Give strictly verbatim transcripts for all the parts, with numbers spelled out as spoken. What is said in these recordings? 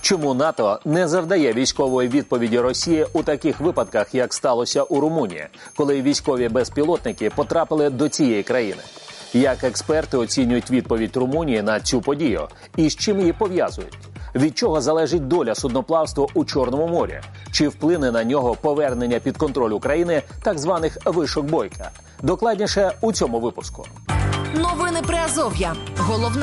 Чому НАТО не завдає військової відповіді Росії у таких випадках, як сталося у Румунії, коли військові безпілотники потрапили до цієї країни? Як експерти оцінюють відповідь Румунії на цю подію і з чим її пов'язують? Від чого залежить доля судноплавства у Чорному морі? Чи вплине на нього повернення під контроль України так званих вишок Бойка? Докладніше у цьому випуску. Новини Приазов'я. Головне.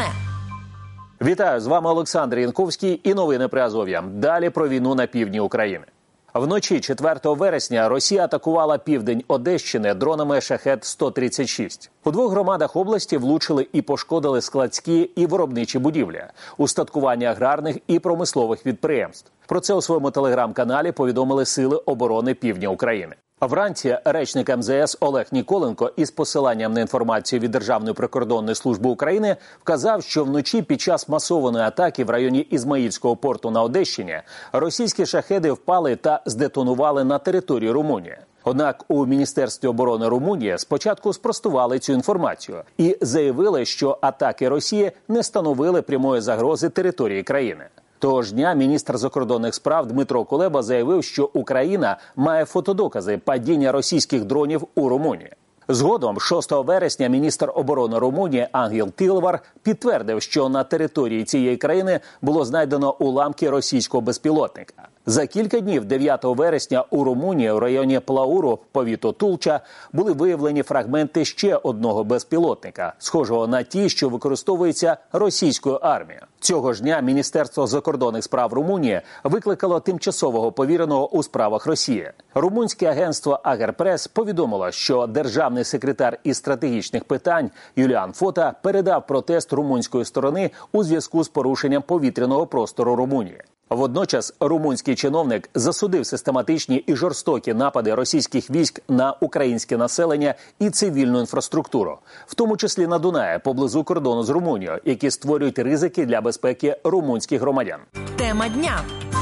Вітаю, з вами Олександр Янковський і новини Приазов'я. Далі про війну на півдні України. Вночі четвертого вересня Росія атакувала південь Одещини дронами Шахед сто тридцять шість. У двох громадах області влучили і пошкодили складські і виробничі будівлі, устаткування аграрних і промислових підприємств. Про це у своєму телеграм-каналі повідомили Сили оборони Півдня України. А вранці речник ем зе ес Олег Ніколенко із посиланням на інформацію від Державної прикордонної служби України вказав, що вночі під час масованої атаки в районі Ізмаїльського порту на Одещині російські шахеди впали та здетонували на території Румунії. Однак у Міністерстві оборони Румунії спочатку спростували цю інформацію і заявили, що атаки Росії не становили прямої загрози території країни. Того ж дня міністр закордонних справ Дмитро Кулеба заявив, що Україна має фотодокази падіння російських дронів у Румунії. Згодом, шостого вересня, міністр оборони Румунії Ангел Тилвар підтвердив, що на території цієї країни було знайдено уламки російського безпілотника. За кілька днів, дев'ятого вересня, у Румунії, у районі Плауру, повіту Тулча, були виявлені фрагменти ще одного безпілотника, схожого на ті, що використовуються російською армією. Цього ж дня Міністерство закордонних справ Румунії викликало тимчасового повіреного у справах Росії. Румунське агентство Агерпрес повідомило, що державний секретар із стратегічних питань Юліан Фота передав протест румунської сторони у зв'язку з порушенням повітряного простору Румунії. Водночас румунський чиновник засудив систематичні і жорстокі напади російських військ на українське населення і цивільну інфраструктуру, в тому числі на Дунаї, поблизу кордону з Румунією, які створюють ризики для безпеки румунських громадян. Тема дня.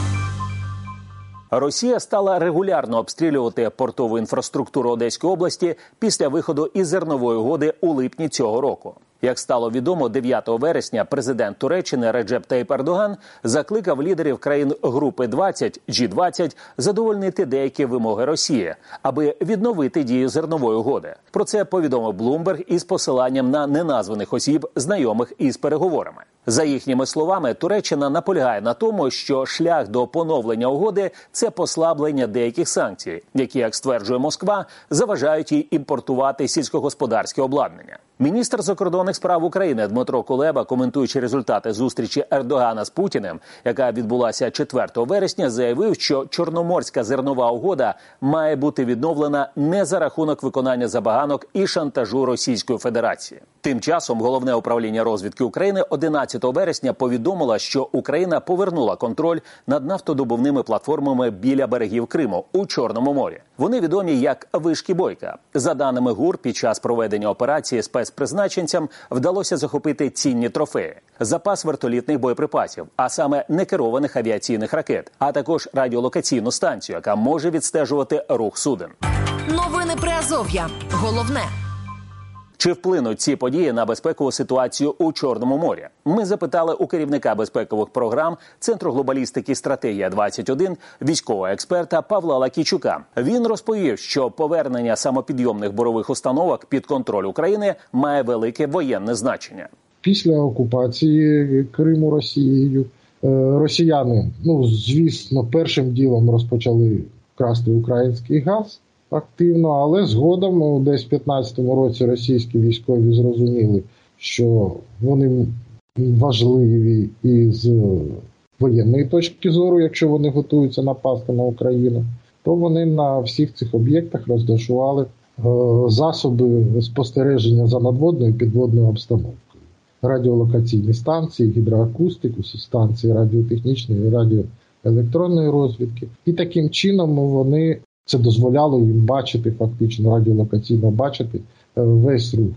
Росія стала регулярно обстрілювати портову інфраструктуру Одеської області після виходу із зернової угоди у липні цього року. Як стало відомо, дев'ятого вересня президент Туреччини Реджеп Таїп Ердоган закликав лідерів країн Групи двадцять, джі двадцять задовольнити деякі вимоги Росії, аби відновити дію зернової угоди. Про це повідомив Блумберг із посиланням на неназваних осіб, знайомих із переговорами. За їхніми словами, Туреччина наполягає на тому, що шлях до поновлення угоди – це послаблення деяких санкцій, які, як стверджує Москва, заважають їй імпортувати сільськогосподарське обладнання. Міністр закордонних справ України Дмитро Кулеба, коментуючи результати зустрічі Ердогана з Путіним, яка відбулася четвертого вересня, заявив, що Чорноморська зернова угода має бути відновлена не за рахунок виконання забаганок і шантажу Російської Федерації. Тим часом Головне управління розвідки України одинадцятого вересня повідомило, що Україна повернула контроль над нафтодобувними платформами біля берегів Криму у Чорному морі. Вони відомі як вишки Бойка. За даними ГУР, під час проведення операції спецпризначенцям вдалося захопити цінні трофеї, запас вертолітних боєприпасів, а саме некерованих авіаційних ракет, а також радіолокаційну станцію, яка може відстежувати рух суден. Новини Приазов'я. Головне. Чи вплинуть ці події на безпекову ситуацію у Чорному морі? Ми запитали у керівника безпекових програм Центру глобалістики «Стратегія двадцять один» військового експерта Павла Лакійчука. Він розповів, що повернення самопідйомних бурових установок під контроль України має велике воєнне значення. Після окупації Криму Росією росіяни, ну, звісно, першим ділом розпочали красти український газ активно, але згодом, десь в п'ятнадцятому році, російські військові зрозуміли, що вони важливі і з воєнної точки зору, якщо вони готуються напасти на Україну, то вони на всіх цих об'єктах розташували засоби спостереження за надводною і підводною обстановкою. Радіолокаційні станції, гідроакустику, станції радіотехнічної і радіоелектронної розвідки. І таким чином вони це дозволяло їм бачити, фактично радіолокаційно бачити весь рух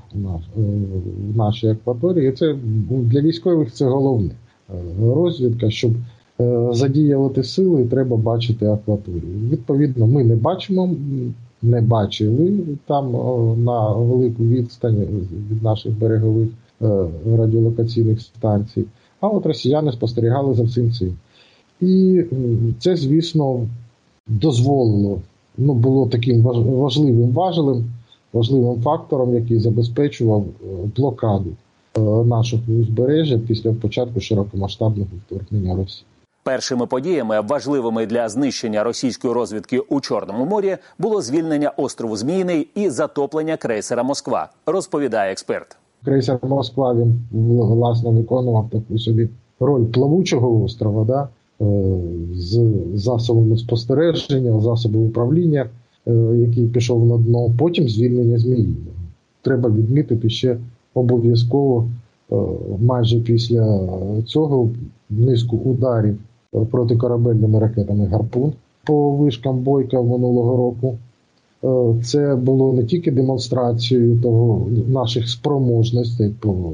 в нашій акваторії. І це для військових це головне. Розвідка, щоб задіяти сили, треба бачити акваторію. Відповідно, ми не бачимо, не бачили там на велику відстані від наших берегових радіолокаційних станцій. А от росіяни спостерігали за всім цим. І це, звісно, дозволило, ну, було таким важливим важелем, важливим фактором, який забезпечував блокаду нашого узбережжя після початку широкомасштабного вторгнення Росії. Першими подіями, важливими для знищення російської розвідки у Чорному морі, було звільнення острову Зміїний і затоплення крейсера «Москва», розповідає експерт. Крейсер «Москва», він, власне, виконував таку собі роль плавучого острова, да? З засобами спостереження, засобами управління, який пішов на дно, потім звільнення Зміїного. Треба відмітити ще обов'язково майже після цього низку ударів протикорабельними ракетами «Гарпун» по вишкам Бойка минулого року. Це було не тільки демонстрацією того наших спроможностей по,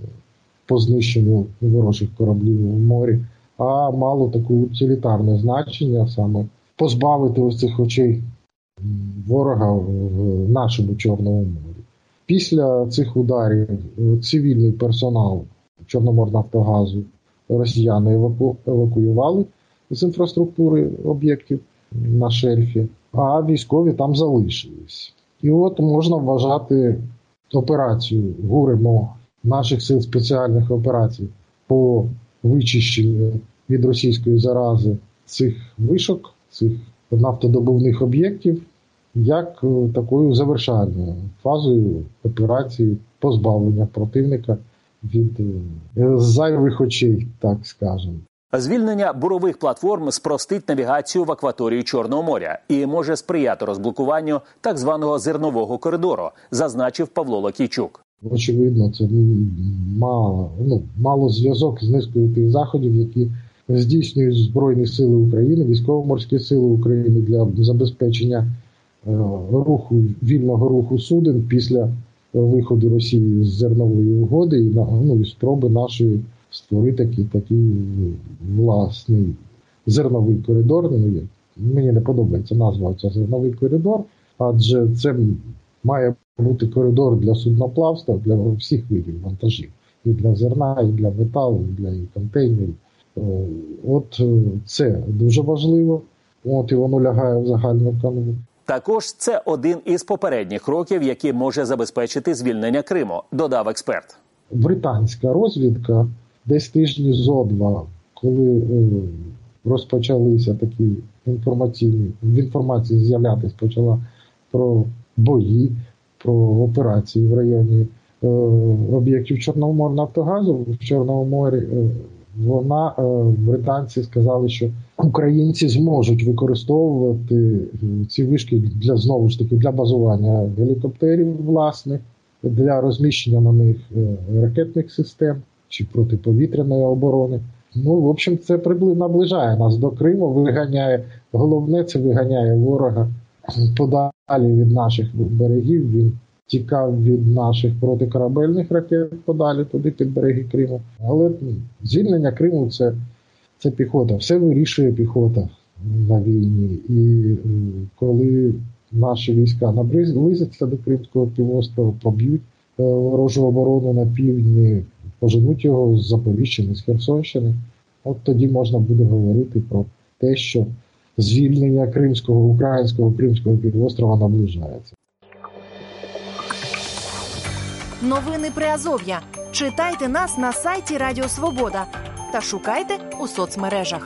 по знищенню ворожих кораблів у морі, а мало таке утилітарне значення, саме позбавити ось цих очей ворога в нашому Чорному морі. Після цих ударів цивільний персонал Чорноморнафтогазу росіяни еваку... евакуювали з інфраструктури об'єктів на шельфі, а військові там залишились. І от можна вважати операцію ГУР-МО наших сил спеціальних операцій по вичищенню від російської зарази цих вишок, цих нафтодобувних об'єктів, як такою завершальною фазою операції позбавлення противника від зайвих очей, так скажемо. Звільнення бурових платформ спростить навігацію в акваторії Чорного моря і може сприяти розблокуванню так званого зернового коридору, зазначив Павло Лакійчук. Очевидно, це мало, ну, мало зв'язок з низкою тих заходів, які здійснюють Збройні сили України, військово-морські сили України для забезпечення е, руху, вільного руху суден після виходу Росії з зернової угоди і, ну, і спроби нашої створити такий, такий власний зерновий коридор. Ну, мені не подобається назва ця зерновий коридор, адже це має бути коридор для судноплавства, для всіх видів вантажів. І для зерна, і для металу, і для контейнерів. От це дуже важливо. От і воно лягає в загальну канву. Також це один із попередніх кроків, який може забезпечити звільнення Криму, додав експерт. Британська розвідка десь тижні зо два, коли е, розпочалися такі інформаційні, в інформації з'являтися почала про бої, про операції в районі е, об'єктів Чорноморнафтогазу в Чорному морі, е, вона, е, британці сказали, що українці зможуть використовувати ці вишки для, знову ж таки, для базування гелікоптерів власних, для розміщення на них ракетних систем чи протиповітряної оборони. Ну, в общем, це наближає нас до Криму, виганяє, головне, це виганяє ворога подалі від наших берегів. Він тікав від наших протикорабельних ракет подалі, туди під береги Криму. Але звільнення Криму – це, це піхота. Все вирішує піхота на війні. І коли наші війська наблизяться до Кримського півострова, проб'ють ворожу оборону на півдні, поженуть його з Запоріжжя, з Херсонщини, от тоді можна буде говорити про те, що звільнення Кримського, українського Кримського півострова наближається. Новини Приазов'я. Читайте нас на сайті Радіо Свобода та шукайте у соцмережах.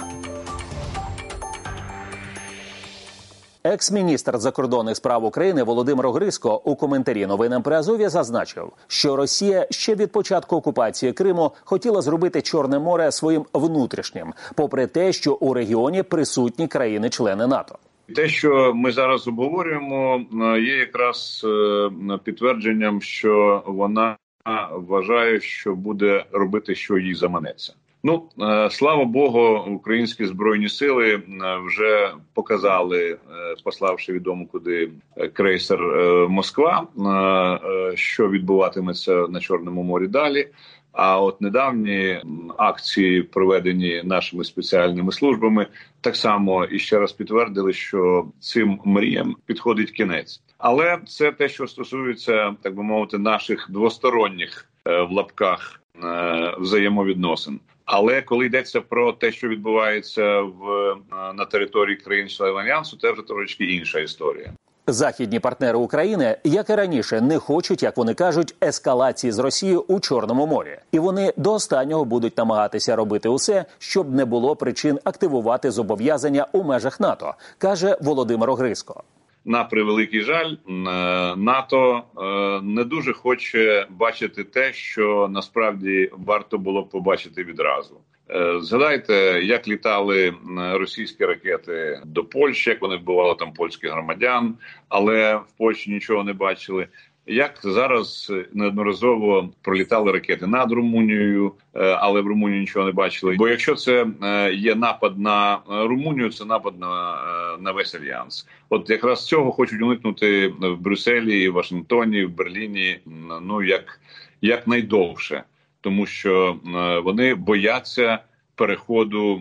Екс-міністр закордонних справ України Володимир Огриско у коментарі новинам Приазов'я зазначив, що Росія ще від початку окупації Криму хотіла зробити Чорне море своїм внутрішнім, попри те, що у регіоні присутні країни-члени НАТО. Те, що ми зараз обговорюємо, є якраз підтвердженням, що вона вважає, що буде робити, що їй заманеться. Ну, слава Богу, українські Збройні сили вже показали, пославши відомо куди крейсер «Москва», що відбуватиметься на Чорному морі далі. А от недавні акції, проведені нашими спеціальними службами, так само іще раз підтвердили, що цим мріям підходить кінець. Але це те, що стосується, так би мовити, наших двосторонніх в лапках взаємовідносин. Але коли йдеться про те, що відбувається в на території країн-членів Альянсу, це вже трошки інша історія. Західні партнери України, як і раніше, не хочуть, як вони кажуть, ескалації з Росією у Чорному морі. І вони до останнього будуть намагатися робити усе, щоб не було причин активувати зобов'язання у межах НАТО, каже Володимир Огризко. На превеликий жаль, НАТО не дуже хоче бачити те, що насправді варто було б побачити відразу. Згадайте, як літали російські ракети до Польщі, як вони вбивали там польських громадян, але в Польщі нічого не бачили. Як зараз неодноразово пролітали ракети над Румунією, але в Румунії нічого не бачили. Бо якщо це є напад на Румунію, це напад на, на весь Альянс. От якраз цього хочуть уникнути в Брюсселі, в Вашингтоні, в Берліні, ну як, як найдовше. Тому що вони бояться переходу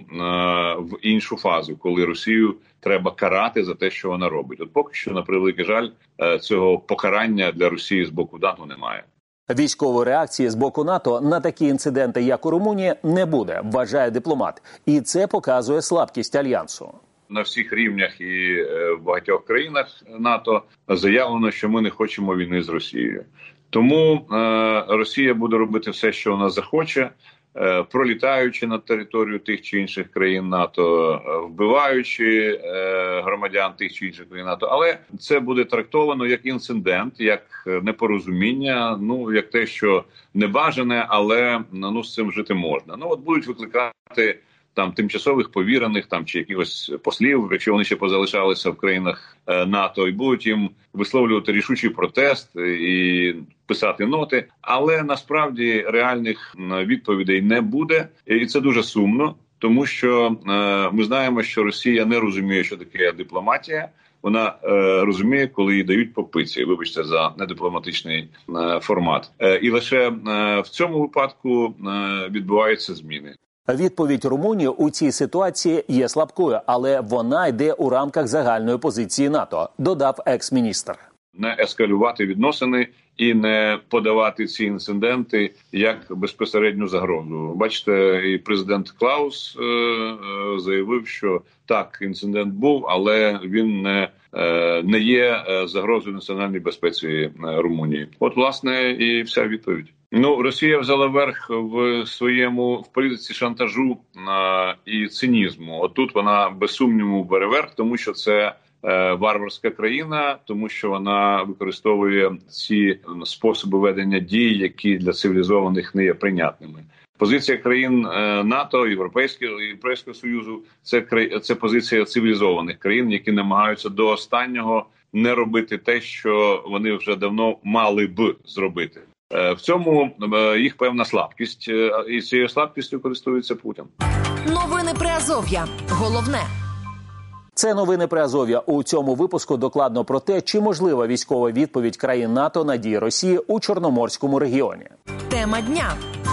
в іншу фазу, коли Росію треба карати за те, що вона робить. От поки що, на превеликий жаль, цього покарання для Росії з боку НАТО немає. Військової реакції з боку НАТО на такі інциденти, як у Румунії, не буде, вважає дипломат. І це показує слабкість Альянсу. На всіх рівнях і в багатьох країнах НАТО заявлено, що ми не хочемо війни з Росією. Тому е, Росія буде робити все, що вона захоче, е, пролітаючи на територію тих чи інших країн НАТО, вбиваючи е, громадян тих чи інших країн НАТО. Але це буде трактовано як інцидент, як непорозуміння, ну як те, що небажане, але ну з цим жити можна. Ну от будуть викликати там тимчасових повірених там чи якихось послів, якщо вони ще позалишалися в країнах е, НАТО, і будуть їм висловлювати рішучий протест і писати ноти. Але насправді реальних відповідей не буде, і це дуже сумно, тому що е, ми знаємо, що Росія не розуміє, що таке дипломатія. Вона е, розуміє, коли їй дають по пиці, вибачте за недипломатичний е, формат. Е, і лише е, в цьому випадку е, відбуваються зміни. Відповідь Румунії у цій ситуації є слабкою, але вона йде у рамках загальної позиції НАТО, додав екс-міністр. Не ескалювати відносини і не подавати ці інциденти як безпосередню загрозу. Бачите, і президент Клаус е- е- заявив, що так, інцидент був, але він не, е- не є загрозою національній безпеці Румунії. От, власне, і вся відповідь. Ну, Росія взяла верх в своєму в політиці шантажу а, і цинізму. Отут вона без сумніву бере верх, тому що це е, варварська країна, тому що вона використовує ці способи ведення дій, які для цивілізованих не є прийнятними. Позиція країн е, НАТО, Європейського, Європейського Союзу – це, це позиція цивілізованих країн, які намагаються до останнього не робити те, що вони вже давно мали б зробити. В цьому їх певна слабкість, і цією слабкістю користується Путін. Новини Приазов'я. Головне. Це новини Приазов'я. У цьому випуску докладно про те, чи можлива військова відповідь країн НАТО на дії Росії у Чорноморському регіоні. Тема дня.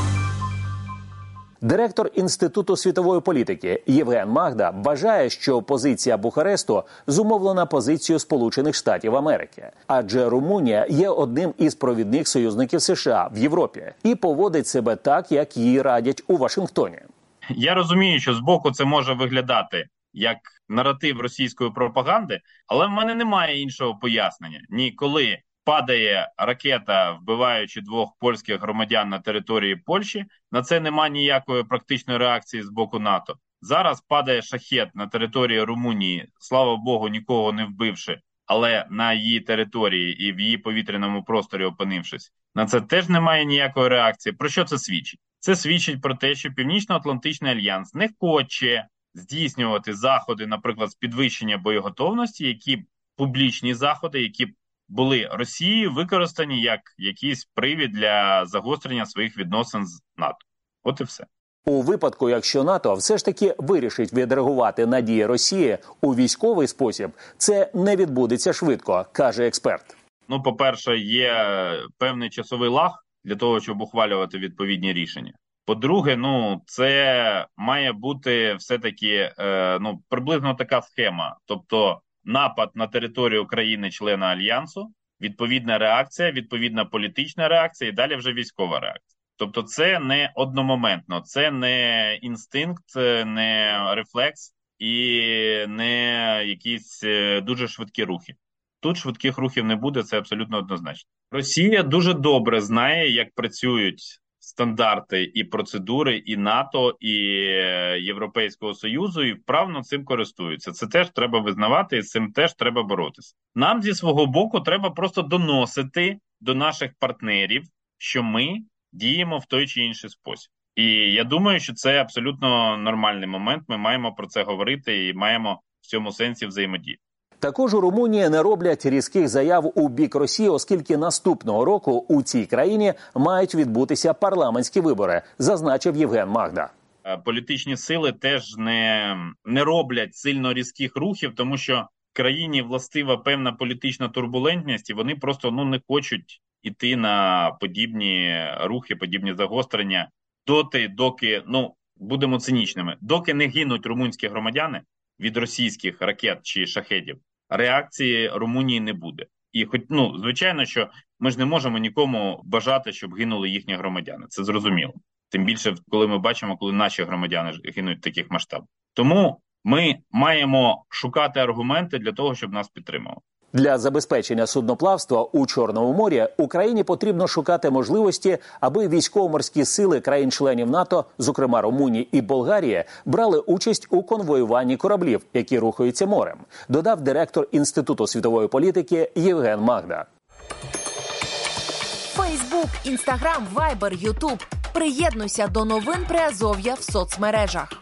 Директор Інституту світової політики Євген Магда вважає, що позиція Бухаресту зумовлена позицією Сполучених Штатів Америки. Адже Румунія є одним із провідних союзників США в Європі і поводить себе так, як їй радять у Вашингтоні. Я розумію, що збоку це може виглядати як наратив російської пропаганди, але в мене немає іншого пояснення. Ні, коли падає ракета, вбиваючи двох польських громадян на території Польщі, на це немає ніякої практичної реакції з боку НАТО. Зараз падає шахет на території Румунії, слава Богу, нікого не вбивши, але на її території і в її повітряному просторі опинившись. На це теж немає ніякої реакції. Про що це свідчить? Це свідчить про те, що Північно-Атлантичний альянс не хоче здійснювати заходи, наприклад, з підвищення боєготовності, які публічні заходи, які були Росією використані як якийсь привід для загострення своїх відносин з НАТО. От і все. У випадку, якщо НАТО все ж таки вирішить відреагувати на дії Росії у військовий спосіб, це не відбудеться швидко, каже експерт. Ну, по-перше, є певний часовий лаг для того, щоб ухвалювати відповідні рішення. По-друге, ну, це має бути все-таки е, ну, приблизно така схема. Тобто, напад на територію країни-члена Альянсу, відповідна реакція, відповідна політична реакція і далі вже військова реакція. Тобто це не одномоментно, це не інстинкт, не рефлекс і не якісь дуже швидкі рухи. Тут швидких рухів не буде, це абсолютно однозначно. Росія дуже добре знає, як працюють стандарти і процедури і НАТО, і Європейського Союзу, і вправно цим користуються. Це теж треба визнавати, і з цим теж треба боротися. Нам зі свого боку треба просто доносити до наших партнерів, що ми діємо в той чи інший спосіб. І я думаю, що це абсолютно нормальний момент, ми маємо про це говорити і маємо в цьому сенсі взаємодіяти. Також у Румунії не роблять різких заяв у бік Росії, оскільки наступного року у цій країні мають відбутися парламентські вибори, зазначив Євген Магда. Політичні сили теж не, не роблять сильно різких рухів, тому що в країні властива певна політична турбулентність, і вони просто ну, не хочуть іти на подібні рухи, подібні загострення доти, доки, ну, будемо цинічними, доки не гинуть румунські громадяни від російських ракет чи шахедів, реакції Румунії не буде. І хоч, ну, звичайно, що ми ж не можемо нікому бажати, щоб гинули їхні громадяни. Це зрозуміло. Тим більше, коли ми бачимо, коли наші громадяни гинуть в таких масштабах. Тому ми маємо шукати аргументи для того, щоб нас підтримали. Для забезпечення судноплавства у Чорному морі Україні потрібно шукати можливості, аби військово-морські сили країн-членів НАТО, зокрема Румунії і Болгарії, брали участь у конвоюванні кораблів, які рухаються морем, додав директор Інституту світової політики Євген Магда. Фейсбук, Інстаграм, Вайбер, Ютуб. Приєднуйся до новин Приазов'я в соцмережах.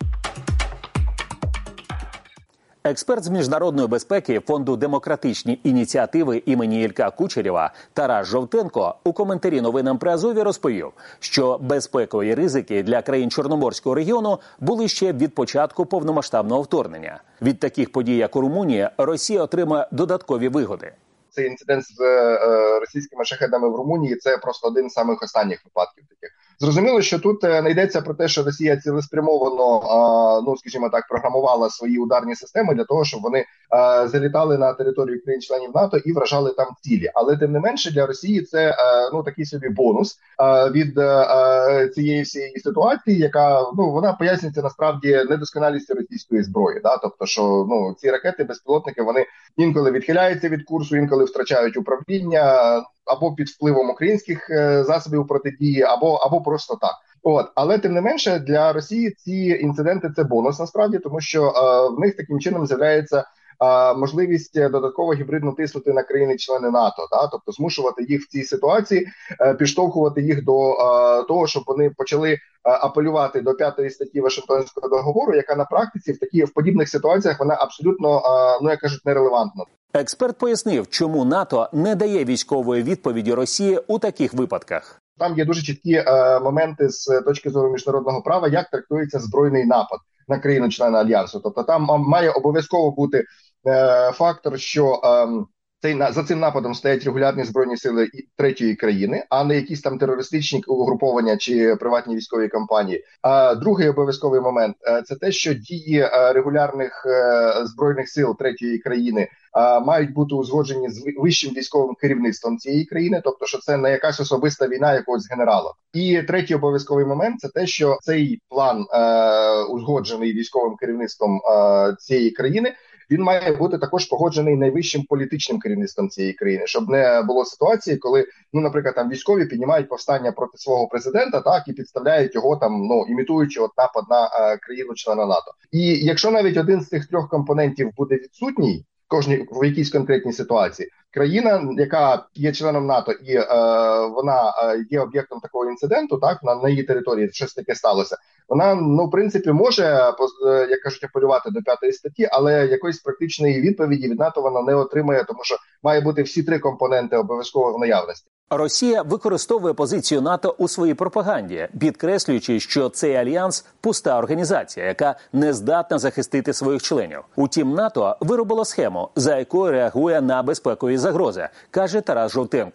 Експерт з міжнародної безпеки Фонду «Демократичні ініціативи» імені Ілька Кучерєва Тарас Жовтенко у коментарі новинам Приазов'я розповів, що безпекові ризики для країн Чорноморського регіону були ще від початку повномасштабного вторгнення. Від таких подій, як у Румунії, Росія отримає додаткові вигоди. Цей інцидент з е, російськими шахедами в Румунії – це просто один з самих останніх випадків таких. Зрозуміло, що тут не йдеться про те, що Росія цілеспрямовано, е, ну, скажімо так, програмувала свої ударні системи для того, щоб вони е, залітали на територію країн-членів НАТО і вражали там цілі. Але, тим не менше, для Росії це, е, ну, такий собі бонус е, від е, цієї всієї ситуації, яка, ну, вона пояснюється, насправді, недосконалістю російської зброї. Да? Тобто, що, ну, ці ракети, безпілотники, вони інколи відхиляються від курсу, інколи втрачають управління, або під впливом українських е, засобів протидії, або, або просто так. От, але тим не менше для Росії ці інциденти це бонус насправді, тому що е, в них таким чином з'являється е, можливість додатково гібридно тиснути на країни-члени НАТО, да? Тобто змушувати їх в цій ситуації, е, підштовхувати їх до е, того, щоб вони почали е, апелювати до п'ятої статті Вашингтонського договору, яка на практиці в такі в подібних ситуаціях вона абсолютно, е, ну як кажуть, нерелевантна. Експерт пояснив, чому НАТО не дає військової відповіді Росії у таких випадках. Там є дуже чіткі е, моменти з точки зору міжнародного права, як трактується збройний напад на країну-члена Альянсу. Тобто там має обов'язково бути е, фактор, що е, цей, за цим нападом стоять регулярні збройні сили третьої країни, а не якісь там терористичні угруповання чи приватні військові компанії. А другий обов'язковий момент – це те, що дії регулярних збройних сил третьої країни мають бути узгоджені з вищим військовим керівництвом цієї країни, тобто, що це не якась особиста війна якогось генерала. І третій обов'язковий момент – це те, що цей план, узгоджений військовим керівництвом цієї країни, він має бути також погоджений найвищим політичним керівництвом цієї країни, щоб не було ситуації, коли, ну, наприклад, там військові піднімають повстання проти свого президента, так, і підставляють його там, ну, імітуючи от напад на е, країну-члена НАТО. І якщо навіть один з цих трьох компонентів буде відсутній, кожній в якійсь конкретній ситуації, країна, яка є членом НАТО і е, вона е, є об'єктом такого інциденту, так, на, на її території щось таке сталося, вона, ну, в принципі, може, е, як кажуть, апелювати до п'ятої статті, але якоїсь практичної відповіді від НАТО вона не отримає, тому що має бути всі три компоненти обов'язково в наявності. Росія використовує позицію НАТО у своїй пропаганді, підкреслюючи, що цей альянс – пуста організація, яка не здатна захистити своїх членів. Утім, НАТО виробило схему, за якою реагує на безпекові загрози, каже Тарас Жовтенко.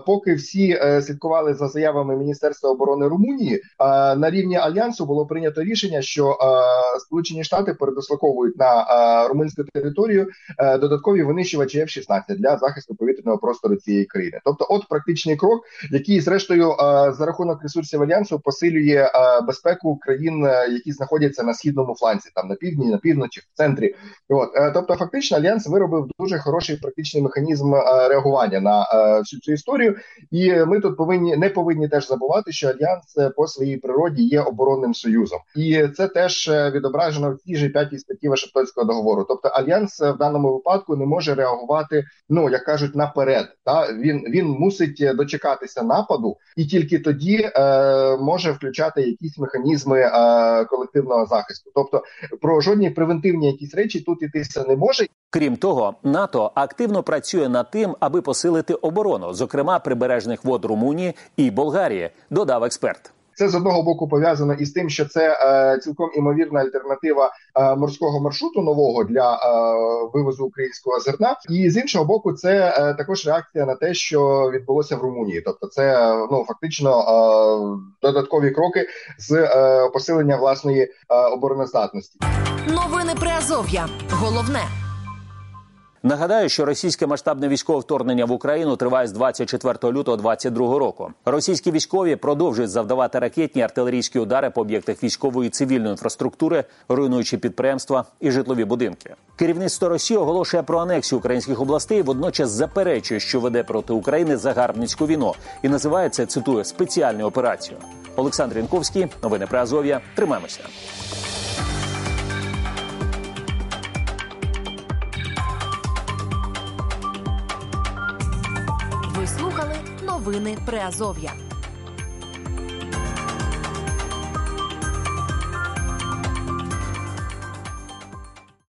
поки всі е, слідкували за заявами Міністерства оборони Румунії, е, на рівні Альянсу було прийнято рішення, що е, Сполучені Штати передислоковують на е, румунську територію е, додаткові винищувачі еф шістнадцять для захисту повітряного простору цієї країни. Тобто, от практичний крок, який, зрештою, е, за рахунок ресурсів Альянсу посилює е, безпеку країн, е, які знаходяться на східному фланзі, там на півдні, на півночі, в центрі. От, е, тобто, фактично, Альянс виробив дуже хороший практичний механізм е, реагування на е, всю цю історію. І ми тут повинні не повинні теж забувати, що Альянс по своїй природі є оборонним союзом. І це теж відображено в тій же п'ятій статті Вашингтонського договору. Тобто Альянс в даному випадку не може реагувати, ну, як кажуть, наперед. Та? Він, він мусить дочекатися нападу і тільки тоді е, може включати якісь механізми е, колективного захисту. Тобто про жодні превентивні якісь речі тут йтися не може. Крім того, НАТО активно працює над тим, аби посилити оборону, зокрема прибережних вод Румунії і Болгарії, додав експерт. Це з одного боку пов'язано із тим, що це е, цілком імовірна альтернатива е, морського маршруту нового для е, вивозу українського зерна. І з іншого боку, це е, також реакція на те, що відбулося в Румунії. Тобто це ну фактично е, додаткові кроки з е, посилення власної е, обороноздатності. Новини Приазов'я. Головне. Нагадаю, що російське масштабне військове вторгнення в Україну триває з двадцять четвертого лютого двадцять другого року. Російські військові продовжують завдавати ракетні артилерійські удари по об'єктах військової і цивільної інфраструктури, руйнуючи підприємства і житлові будинки. Керівництво Росії оголошує про анексію українських областей, водночас заперечує, що веде проти України загарбницьку війну і називає це, цитую, спеціальною операцією. Олександр Янковський, новини Приазов'я. Тримаємося. Ви слухали новини Приазов'я.